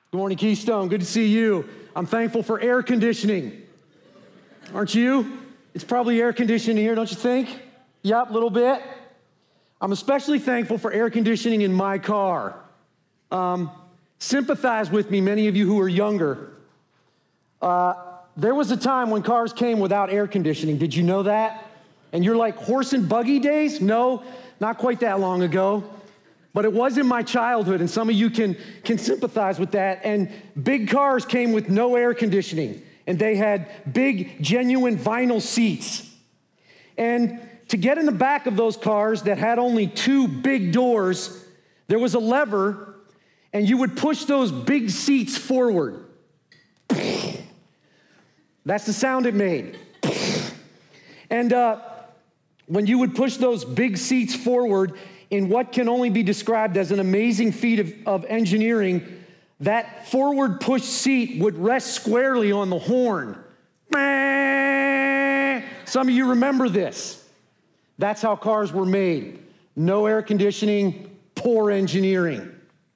Good morning, Keystone. Good to see you. I'm thankful for air conditioning. Aren't you? It's probably air conditioning here, don't you think? Yep, a little bit. I'm especially thankful for air conditioning in my car. Sympathize with me, many of you who are younger. There was a time when cars came without air conditioning. Did you know that? And you're like, horse and buggy days? No, not quite that long ago. But it was in my childhood, and some of you can sympathize with that. And big cars came with no air conditioning, and they had big, genuine vinyl seats. And to get in the back of those cars that had only two big doors, there was a lever, and you would push those big seats forward. That's the sound it made. And when you would push those big seats forward, in what can only be described as an amazing feat of engineering, that forward push seat would rest squarely on the horn. Some of you remember this. That's how cars were made. No air conditioning, poor engineering.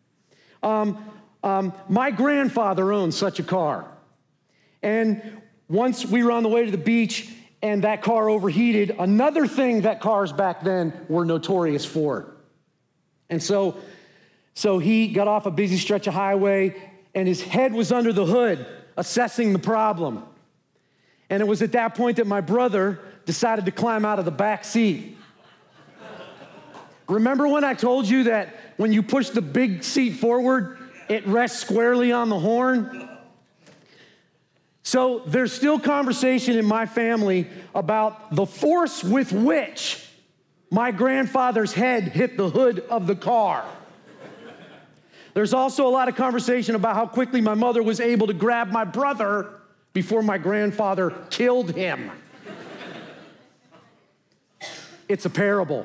My grandfather owned such a car. And once we were on the way to the beach, and that car overheated, another thing that cars back then were notorious for. And so he got off a busy stretch of highway, and his head was under the hood, assessing the problem. And it was at that point that my brother decided to climb out of the back seat. Remember when I told you that when you push the big seat forward, it rests squarely on the horn? So there's still conversation in my family about the force with which my grandfather's head hit the hood of the car. There's also a lot of conversation about how quickly my mother was able to grab my brother before my grandfather killed him. It's a parable.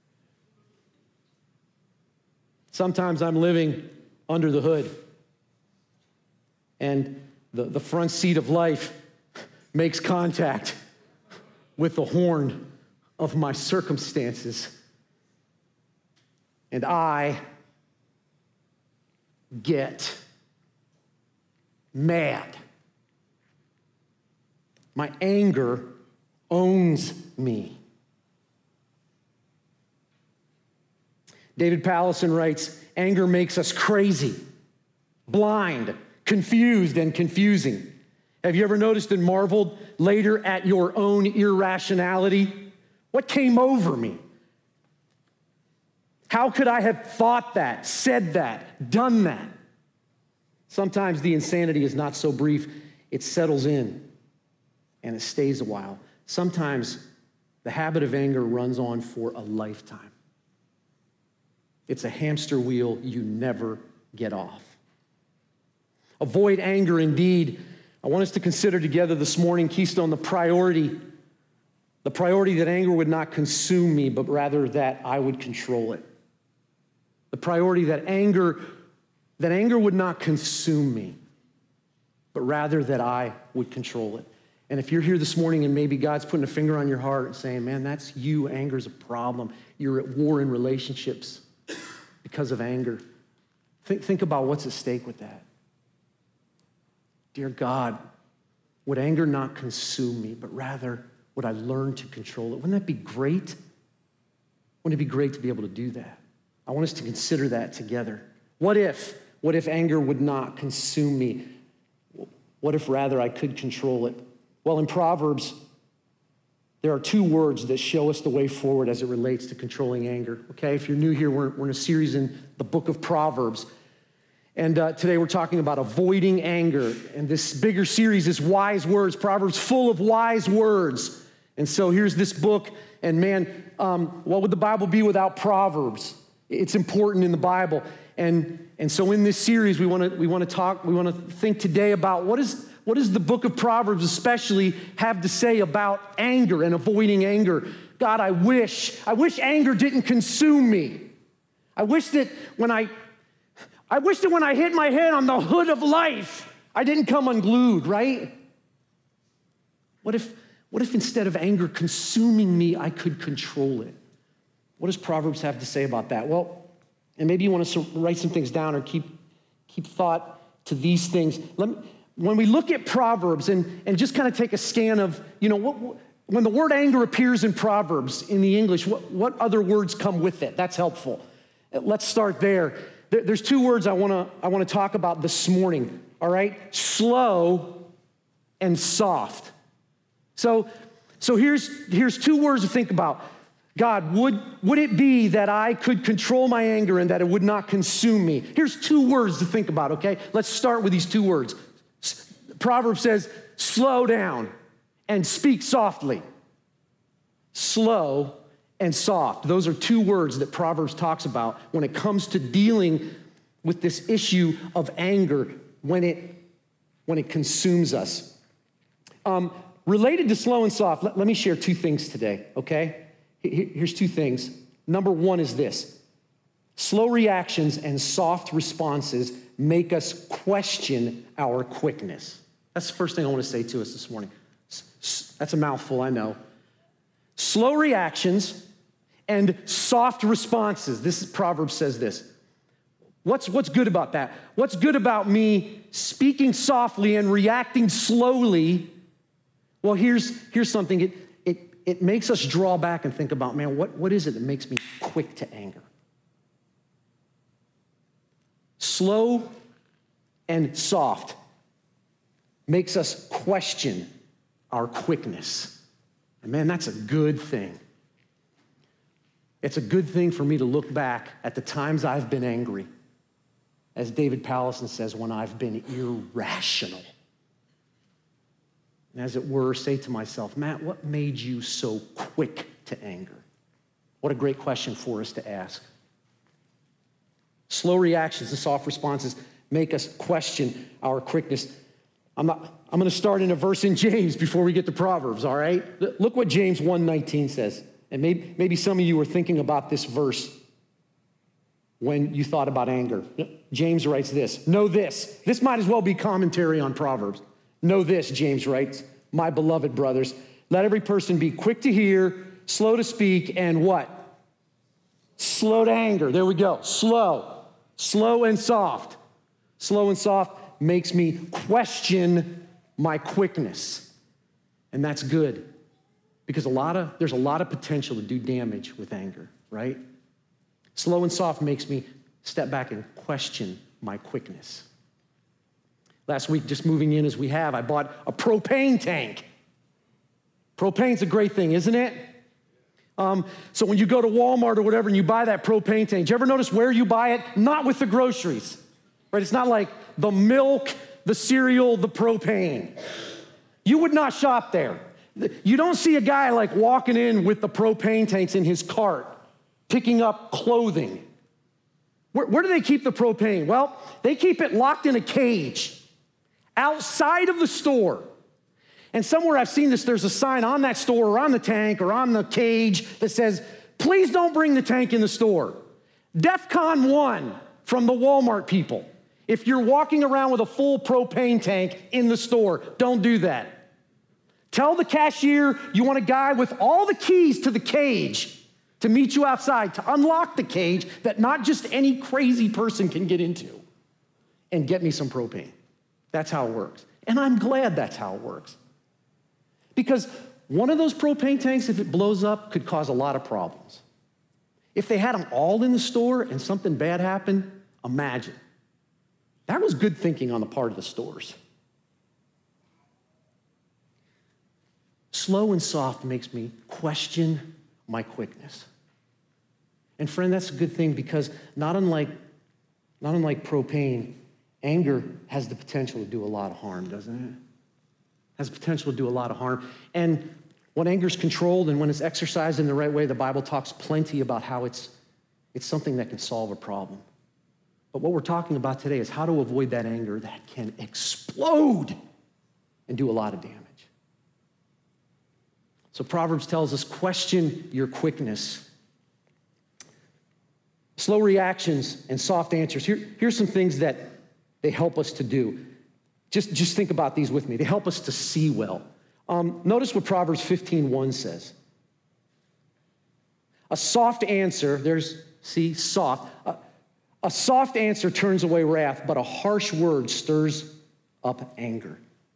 Sometimes I'm living under the hood, and the front seat of life makes contact with the horn of my circumstances. And I get mad. My anger owns me. David Pallison writes, anger makes us crazy, blind, confused, and confusing. Have you ever noticed and marveled later at your own irrationality? What came over me? How could I have thought that, said that, done that? Sometimes the insanity is not so brief, it settles in and it stays a while. Sometimes the habit of anger runs on for a lifetime. It's a hamster wheel you never get off. Avoid anger indeed. I want us to consider together this morning, Keystone, the priority that anger would not consume me, but rather that I would control it. The priority that anger would not consume me, but rather that I would control it. And if you're here this morning and maybe God's putting a finger on your heart and saying, man, that's you, anger's a problem. You're at war in relationships because of anger. Think about what's at stake with that. Dear God, would anger not consume me, but rather would I learn to control it? Wouldn't that be great? Wouldn't it be great to be able to do that? I want us to consider that together. What if anger would not consume me? What if rather I could control it? Well, in Proverbs, there are two words that show us the way forward as it relates to controlling anger. Okay, if you're new here, we're in a series in the book of Proverbs. And today we're talking about avoiding anger. And this bigger series is wise words. Proverbs full of wise words. And so here's this book. And man, what would the Bible be without Proverbs? It's important in the Bible. And so in this series, we want to think today about what does the book of Proverbs especially have to say about anger and avoiding anger? God, I wish anger didn't consume me. I wish that when I hit my head on the hood of life, I didn't come unglued, right? What if instead of anger consuming me, I could control it? What does Proverbs have to say about that? Well, and maybe you want to write some things down or keep thought to these things. When we look at Proverbs and just kind of take a scan of, when the word anger appears in Proverbs in the English, what other words come with it? That's helpful. Let's start there. There's two words I want to talk about this morning, all right? Slow and soft. So here's two words to think about. God, would it be that I could control my anger and that it would not consume me? Here's two words to think about, okay? Let's start with these two words. Proverbs says, slow down and speak softly. Slow and soft. Those are two words that Proverbs talks about when it comes to dealing with this issue of anger when it consumes us. Related to slow and soft, let me share two things today, okay? Here's two things. Number one is this. Slow reactions and soft responses make us question our quickness. That's the first thing I want to say to us this morning. That's a mouthful, I know. Slow reactions and soft responses. Proverbs says this. What's good about that? What's good about me speaking softly and reacting slowly? Well, here's something. It makes us draw back and think about, man, what is it that makes me quick to anger? Slow and soft makes us question our quickness. And man, that's a good thing. It's a good thing for me to look back at the times I've been angry. As David Powlison says, when I've been irrational. And as it were, say to myself, Matt, what made you so quick to anger? What a great question for us to ask. Slow reactions and soft responses make us question our quickness. I'm going to start in a verse in James before we get to Proverbs, all right? Look what James 1:19 says. And maybe some of you were thinking about this verse when you thought about anger. James writes this. Know this. This might as well be commentary on Proverbs. Know this, James writes, my beloved brothers, let every person be quick to hear, slow to speak, and what? Slow to anger. There we go. Slow and soft. Slow and soft makes me question my quickness. And that's good because there's a lot of potential to do damage with anger, right? Slow and soft makes me step back and question my quickness. Last week, just moving in as we have, I bought a propane tank. Propane's a great thing, isn't it? So when you go to Walmart or whatever and you buy that propane tank, do you ever notice where you buy it? Not with the groceries, right? It's not like the milk, the cereal, the propane. You would not shop there. You don't see a guy like walking in with the propane tanks in his cart, picking up clothing. Where do they keep the propane? Well, they keep it locked in a cage outside of the store. And somewhere I've seen this, there's a sign on that store or on the tank or on the cage that says, please don't bring the tank in the store. DEFCON 1 from the Walmart people. If you're walking around with a full propane tank in the store, don't do that. Tell the cashier you want a guy with all the keys to the cage to meet you outside, to unlock the cage that not just any crazy person can get into, and get me some propane. That's how it works. And I'm glad that's how it works. Because one of those propane tanks, if it blows up, could cause a lot of problems. If they had them all in the store and something bad happened, imagine. That was good thinking on the part of the stores. Slow and soft makes me question my quickness. And friend, that's a good thing because not unlike propane, anger has the potential to do a lot of harm, doesn't it? Has the potential to do a lot of harm. And when anger is controlled and when it's exercised in the right way, the Bible talks plenty about how it's something that can solve a problem. But what we're talking about today is how to avoid that anger that can explode and do a lot of damage. So Proverbs tells us, question your quickness. Slow reactions and soft answers. Here's some things that they help us to do. Just think about these with me. They help us to see well. Notice what Proverbs 15:1 says. A soft answer, soft. A soft answer turns away wrath, but a harsh word stirs up anger.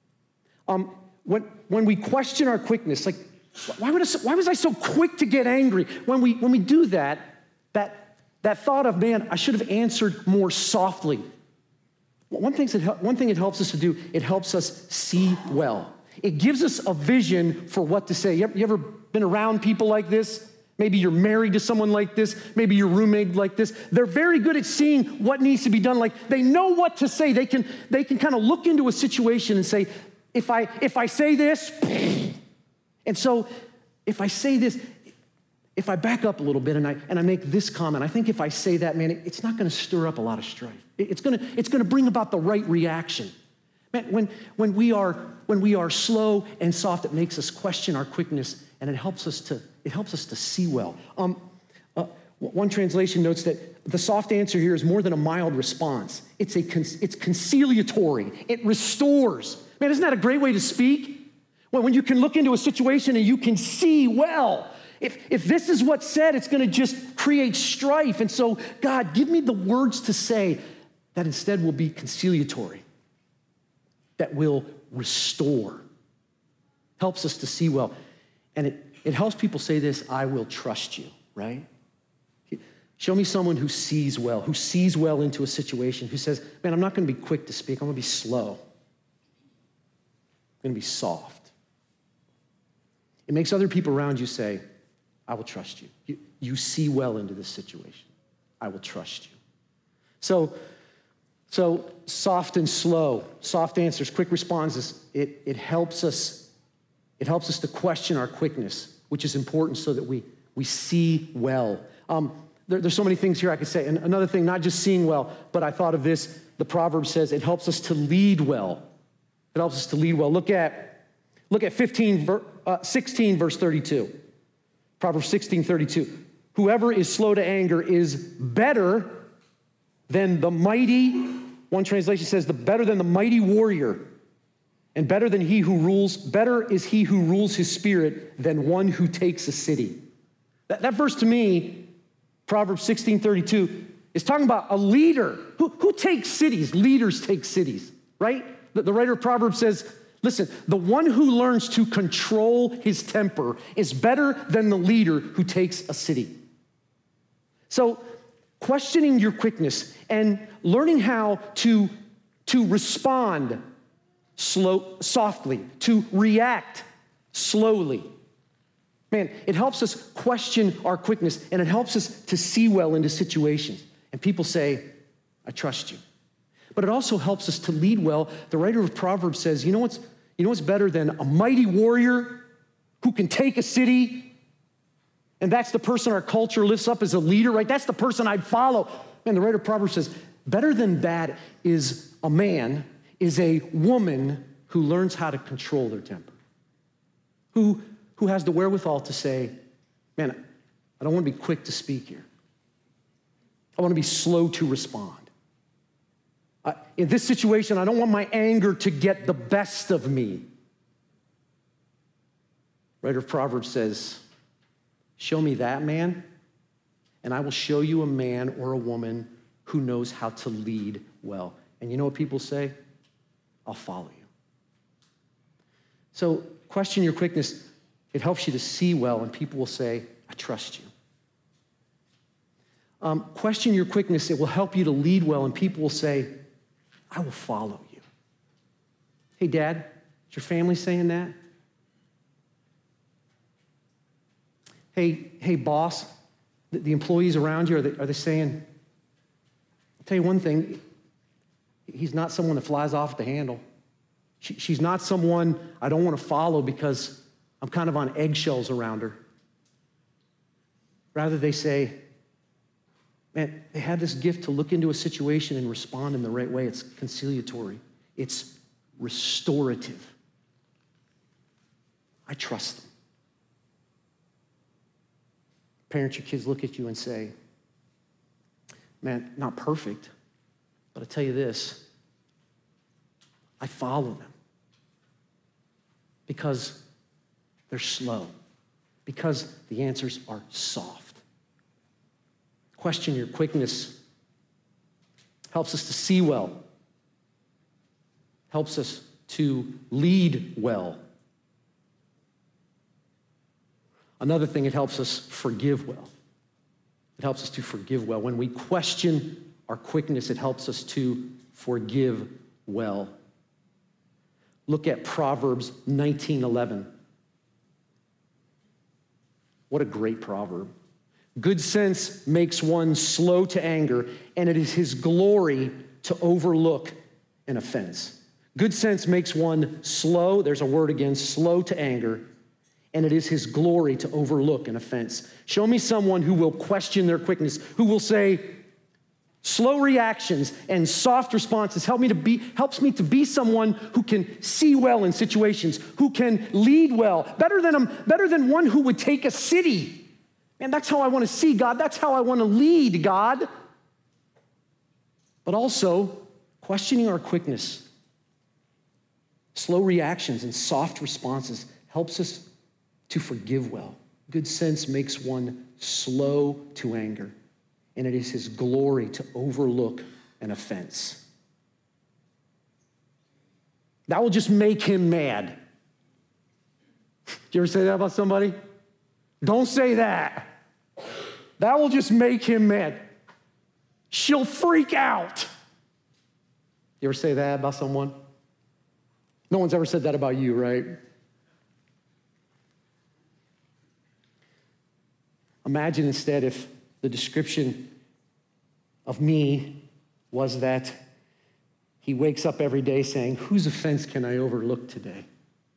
When we question our quickness, like, why was I so quick to get angry? When we do that thought of, man, I should have answered more softly. One thing it helps us to do, it helps us see well. It gives us a vision for what to say. You ever been around people like this? Maybe you're married to someone like this. Maybe your roommate like this. They're very good at seeing what needs to be done. Like, they know what to say. They can kind of look into a situation and say, if I say this, and so if I say this, if I back up a little bit and I make this comment, I think if I say that, man, it's not going to stir up a lot of strife. It's going to bring about the right reaction. Man, when we are slow and soft, it makes us question our quickness, and it helps us to see well. One translation notes that the soft answer here is more than a mild response. It's conciliatory. It restores. Man, isn't that a great way to speak? When you can look into a situation and you can see well. If this is what's said, it's going to just create strife. And so, God, give me the words to say that instead will be conciliatory, that will restore. Helps us to see well. And it helps people say this, I will trust you, right? Show me someone who sees well into a situation, who says, man, I'm not going to be quick to speak. I'm going to be slow. I'm going to be soft. It makes other people around you say, I will trust you. You see well into this situation. I will trust you. So soft and slow, soft answers, quick responses, it helps us to question our quickness, which is important so that we see well. There's so many things here I could say. And another thing, not just seeing well, but I thought of this, the proverb says it helps us to lead well. It helps us to lead well. Look at 16, verse 32. Proverbs 16:32. Whoever is slow to anger is better than the mighty, one translation says, better than the mighty warrior, and better is he who rules his spirit than one who takes a city. That verse to me, Proverbs 16:32, is talking about a leader. Who takes cities? Leaders take cities, right? The writer of Proverbs says, listen, the one who learns to control his temper is better than the leader who takes a city. So questioning your quickness and learning how to respond softly, to react slowly. Man, it helps us question our quickness, and it helps us to see well into situations. And people say, I trust you. But it also helps us to lead well. The writer of Proverbs says, you know what's better than a mighty warrior who can take a city? And that's the person our culture lifts up as a leader, right? That's the person I'd follow. And the writer of Proverbs says, better than that is a woman who learns how to control their temper, who has the wherewithal to say, man, I don't want to be quick to speak here. I want to be slow to respond. In this situation, I don't want my anger to get the best of me. Writer of Proverbs says, show me that man, and I will show you a man or a woman who knows how to lead well. And you know what people say? I'll follow you. So question your quickness. It helps you to see well, and people will say, I trust you. Question your quickness. It will help you to lead well, and people will say, I will follow you. Hey, Dad, is your family saying that? Hey, boss, the employees around you, are they saying, I'll tell you one thing, he's not someone that flies off the handle. She's not someone I don't want to follow because I'm kind of on eggshells around her. Rather, they say, man, they have this gift to look into a situation and respond in the right way. It's conciliatory. It's restorative. I trust them. Parents, your kids look at you and say, man, not perfect, but I tell you this, I follow them because they're slow, because the answers are soft. Question your quickness. helps us to see well, helps us to lead well. Another thing, it helps us forgive well. It helps us to forgive well. When we question our quickness, it helps us to forgive well. Look at Proverbs 19:11. What a great proverb. Good sense makes one slow to anger, and it is his glory to overlook an offense. Good sense makes one slow, there's a word again, slow to anger, and it is his glory to overlook an offense. Show me someone who will question their quickness, who will say, slow reactions and soft responses helps me to be someone who can see well in situations, who can lead well, better than one who would take a city. And that's how I want to see God. That's how I want to lead God. But also, questioning our quickness, slow reactions and soft responses helps us to forgive well. Good sense makes one slow to anger, and it is his glory to overlook an offense. That will just make him mad. Do you ever say that about somebody? Don't say that. That will just make him mad. She'll freak out. You ever say that about someone? No one's ever said that about you, right? Imagine instead if the description of me was that he wakes up every day saying, whose offense can I overlook today?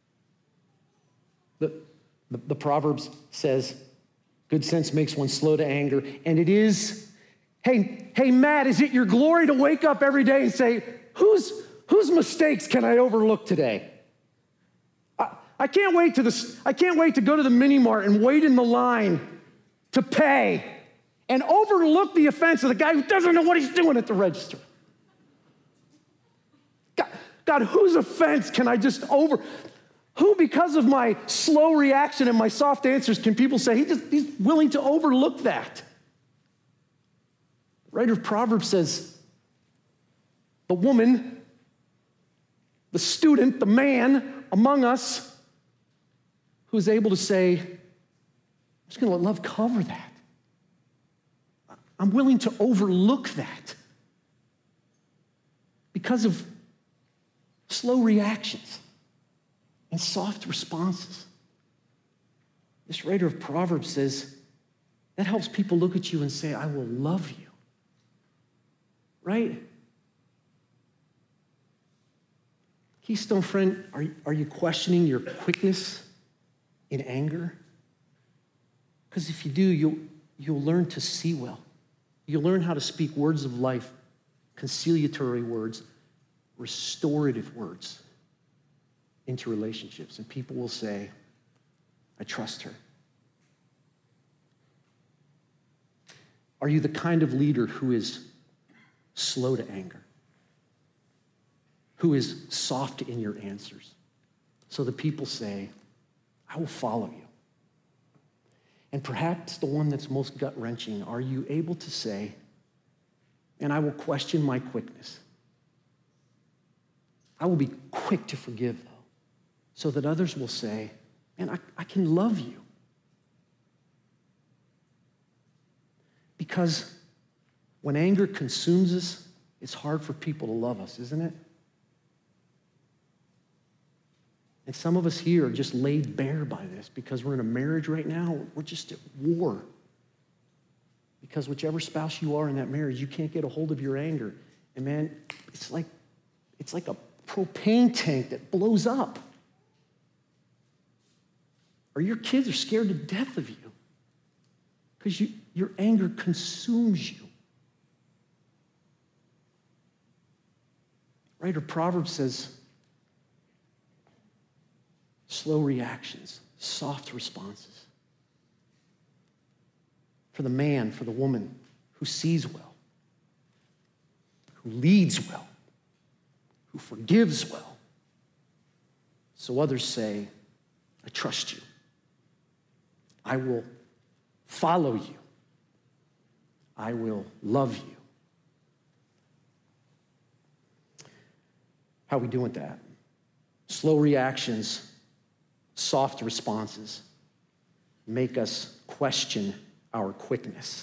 The Proverbs says, good sense makes one slow to anger, and it is, hey, Matt, is it your glory to wake up every day and say, whose mistakes can I overlook today? I can't wait to go to the mini mart and wait in the line to pay and overlook the offense of the guy who doesn't know what he's doing at the register. God, whose offense can I just who, because of my slow reaction and my soft answers, can people say he's willing to overlook that? The writer of Proverbs says, the woman, the student, the man among us who is able to say, I'm just going to let love cover that. I'm willing to overlook that because of slow reactions and soft responses. This writer of Proverbs says that helps people look at you and say, I will love you. Right? Keystone friend, are you questioning your quickness in anger? Because if you do, you'll learn to see well. You'll learn how to speak words of life, conciliatory words, restorative words into relationships. And people will say, I trust her. Are you the kind of leader who is slow to anger? Who is soft in your answers? So the people say, I will follow you. And perhaps the one that's most gut-wrenching, are you able to say, and I will question my quickness. I will be quick to forgive, though, so that others will say, man, I can love you. Because when anger consumes us, it's hard for people to love us, isn't it? And some of us here are just laid bare by this because we're in a marriage right now. We're just at war. Because whichever spouse you are in that marriage, you can't get a hold of your anger. And man, it's like a propane tank that blows up. Or your kids are scared to death of you because your anger consumes you. Writer Proverbs says, slow reactions, soft responses. For the man, for the woman who sees well, who leads well, who forgives well. So others say, I trust you. I will follow you. I will love you. How are we doing with that? Slow reactions, soft responses make us question our quickness.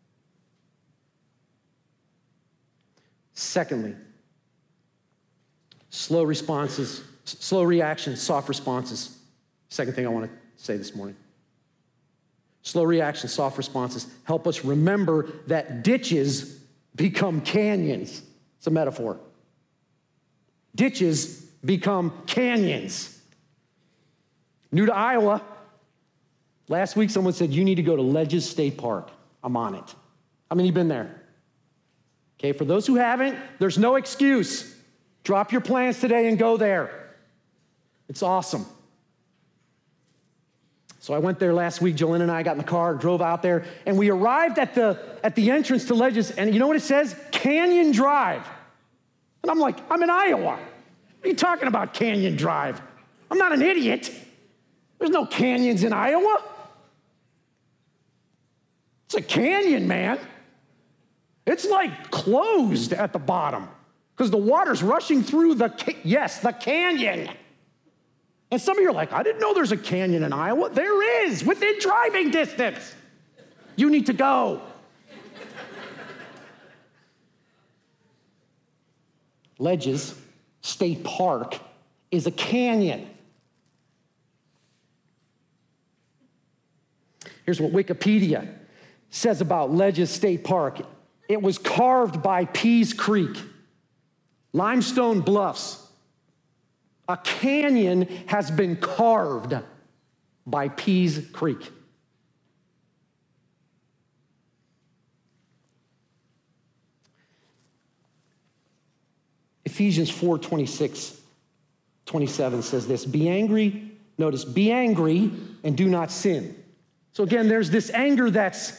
Secondly, slow reactions, soft responses. Second thing I want to say this morning. Slow reactions, soft responses help us remember that ditches become canyons. It's a metaphor. Ditches become canyons. New to Iowa, last week someone said, you need to go to Ledges State Park. I'm on it. How many of you been there? Okay, for those who haven't, there's no excuse. Drop your plans today and go there. It's awesome. So I went there last week. Jolene and I got in the car, drove out there, and we arrived at the entrance to Ledges, and you know what it says? Canyon Drive. And I'm like, I'm in Iowa. What are you talking about, Canyon Drive? I'm not an idiot. There's no canyons in Iowa. It's a canyon, man. It's like closed at the bottom because the water's rushing through the canyon. And some of you are like, I didn't know there's a canyon in Iowa. There is, within driving distance. You need to go. Ledges State Park is a canyon. Here's what Wikipedia says about Ledges State Park. It was carved by Pease Creek, limestone bluffs. A canyon has been carved by Pease Creek. Ephesians 4:26-27 says this, be angry, notice, be angry and do not sin. So again, there's this anger that's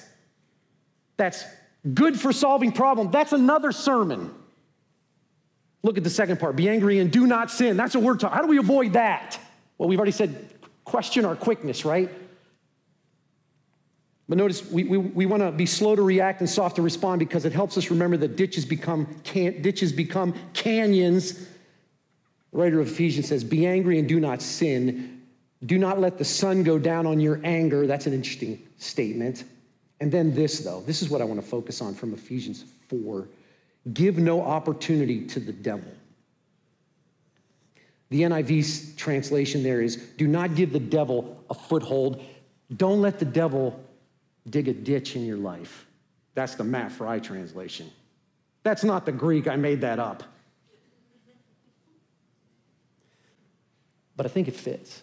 good for solving problems. That's another sermon. Look at the second part, be angry and do not sin. That's what we're talking. How do we avoid that? Well, we've already said question our quickness, right? But notice, we want to be slow to react and soft to respond because it helps us remember that ditches become canyons. The writer of Ephesians says, be angry and do not sin. Do not let the sun go down on your anger. That's an interesting statement. And then this, though. This is what I want to focus on from Ephesians 4. Give no opportunity to the devil. The NIV translation there is, do not give the devil a foothold. Don't let the devil dig a ditch in your life. That's the Matt Fry translation. That's not the Greek. I made that up. But I think it fits.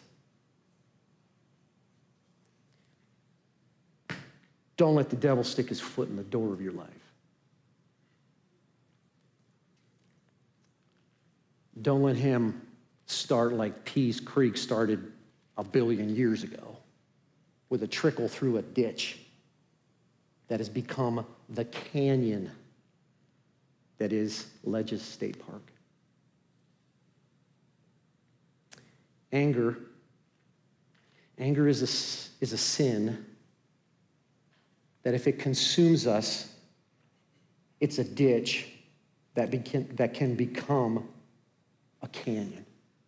Don't let the devil stick his foot in the door of your life. Don't let him start like Pease Creek started 1 billion years ago with a trickle through a ditch that has become the canyon that is Ledges State Park. Anger is a sin that if it consumes us, it's a ditch that can become a canyon.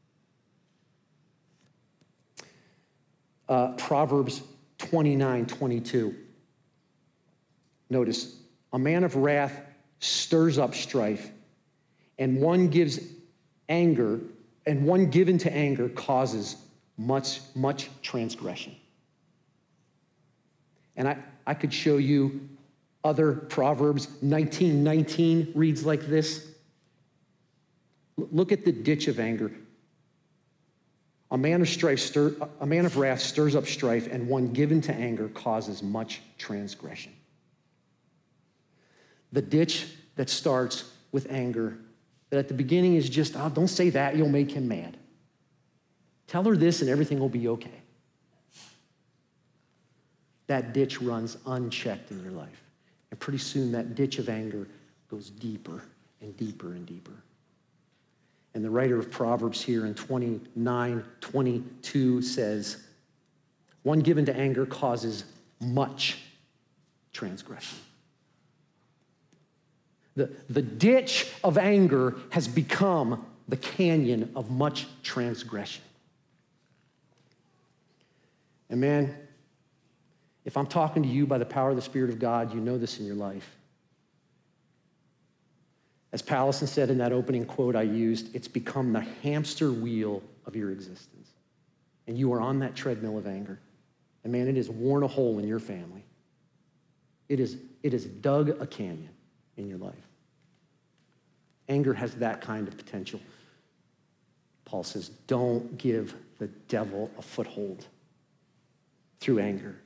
Proverbs 29:22. Notice, a man of wrath stirs up strife, and one given to anger causes much transgression. And I could show you other Proverbs. 19:19 reads like this. Look at the ditch of anger. A man of wrath stirs up strife, and one given to anger causes much transgression. The ditch that starts with anger, that at the beginning is just, oh, don't say that, you'll make him mad. Tell her this and everything will be okay. That ditch runs unchecked in your life. And pretty soon that ditch of anger goes deeper and deeper and deeper. And the writer of Proverbs here in 29:22 says, one given to anger causes much transgression. The ditch of anger has become the canyon of much transgression. And man, if I'm talking to you by the power of the Spirit of God, you know this in your life. As Pallison said in that opening quote I used, it's become the hamster wheel of your existence. And you are on that treadmill of anger. And man, it has worn a hole in your family. It has dug a canyon in your life. Anger has that kind of potential. Paul says, don't give the devil a foothold through anger.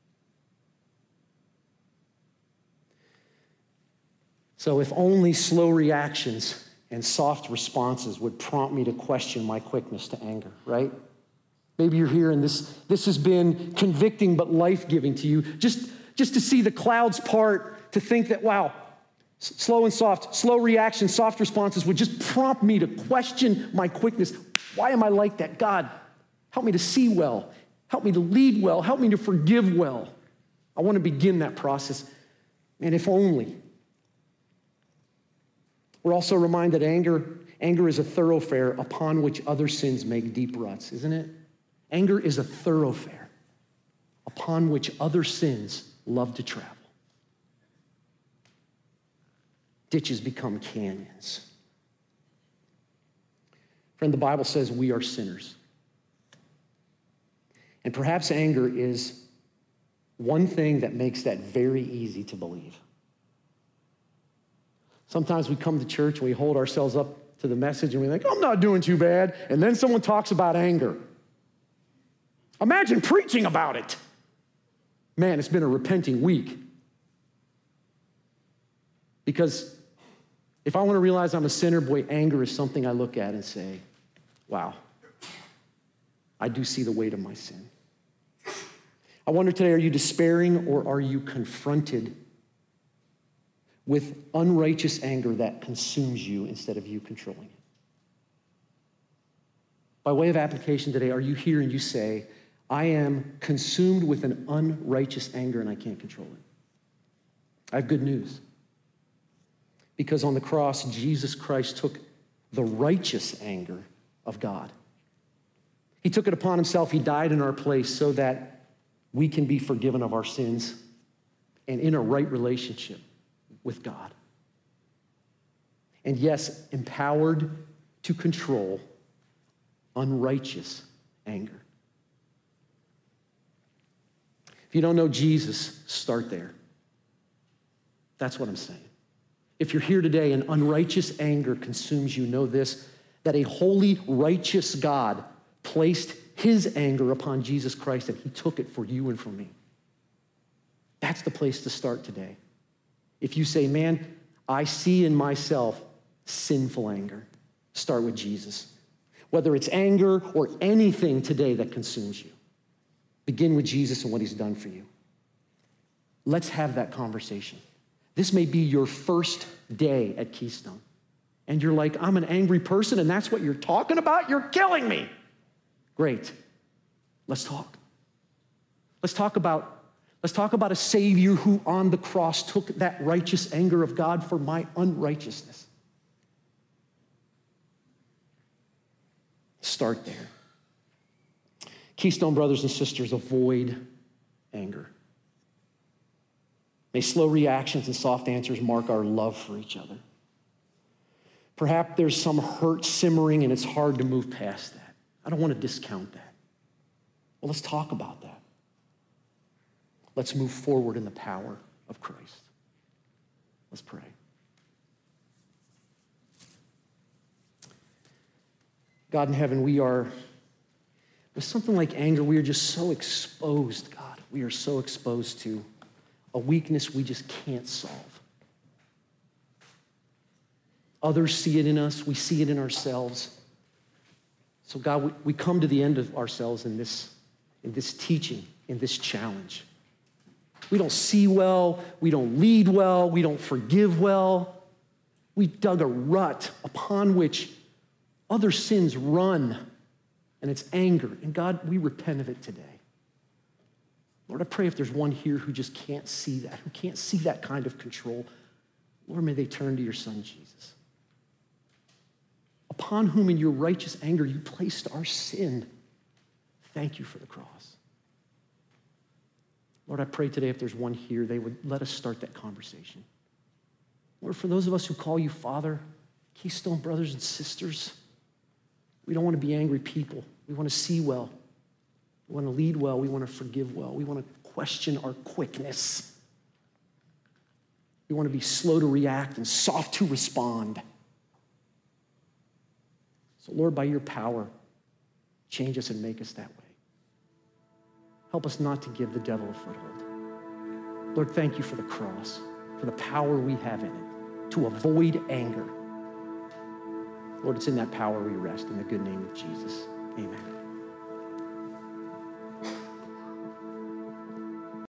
So if only slow reactions and soft responses would prompt me to question my quickness to anger, right? Maybe you're here and this has been convicting but life-giving to you. Just to see the clouds part, to think that, wow, slow and soft, slow reactions, soft responses would just prompt me to question my quickness. Why am I like that? God, help me to see well. Help me to lead well. Help me to forgive well. I want to begin that process. And if only. We're also reminded anger is a thoroughfare upon which other sins make deep ruts, isn't it? Anger is a thoroughfare upon which other sins love to travel. Ditches become canyons. Friend, the Bible says we are sinners. And perhaps anger is one thing that makes that very easy to believe. Sometimes we come to church and we hold ourselves up to the message and we think, I'm not doing too bad. And then someone talks about anger. Imagine preaching about it. Man, it's been a repenting week. Because if I want to realize I'm a sinner, boy, anger is something I look at and say, wow, I do see the weight of my sin. I wonder today, are you despairing or are you confronted with unrighteous anger that consumes you instead of you controlling it? By way of application today, are you here and you say, I am consumed with an unrighteous anger and I can't control it? I have good news. Because on the cross, Jesus Christ took the righteous anger of God. He took it upon himself. He died in our place so that we can be forgiven of our sins and in a right relationship with God. And yes, empowered to control unrighteous anger. If you don't know Jesus, start there. That's what I'm saying. If you're here today and unrighteous anger consumes you, know this, that a holy, righteous God placed his anger upon Jesus Christ and he took it for you and for me. That's the place to start today. If you say, man, I see in myself sinful anger, start with Jesus. Whether it's anger or anything today that consumes you, begin with Jesus and what he's done for you. Let's have that conversation. This may be your first day at Keystone. And you're like, I'm an angry person and that's what you're talking about? You're killing me. Great. Let's talk. Let's talk about a Savior who on the cross took that righteous anger of God for my unrighteousness. Start there. Keystone brothers and sisters, avoid anger. May slow reactions and soft answers mark our love for each other. Perhaps there's some hurt simmering and it's hard to move past that. I don't want to discount that. Well, let's talk about that. Let's move forward in the power of Christ. Let's pray. God in heaven, we are, with something like anger, we are just so exposed, God. We are so exposed to a weakness we just can't solve. Others see it in us. We see it in ourselves. So God, we come to the end of ourselves in this teaching, in this challenge. We don't see well. We don't lead well. We don't forgive well. We dug a rut upon which other sins run, and it's anger. And God, we repent of it today. Lord, I pray if there's one here who just can't see that, who can't see that kind of control, Lord, may they turn to your Son, Jesus. upon whom in your righteous anger you placed our sin. Thank you for the cross. Lord, I pray today if there's one here, they would let us start that conversation. Lord, for those of us who call you Father, Keystone brothers and sisters, we don't want to be angry people. We want to see well. We want to lead well. We want to forgive well. We want to question our quickness. We want to be slow to react and soft to respond. So, Lord, by your power, change us and make us that way. Help us not to give the devil a foothold. Lord, thank you for the cross, for the power we have in it to avoid anger. Lord, it's in that power we rest, in the good name of Jesus. Amen.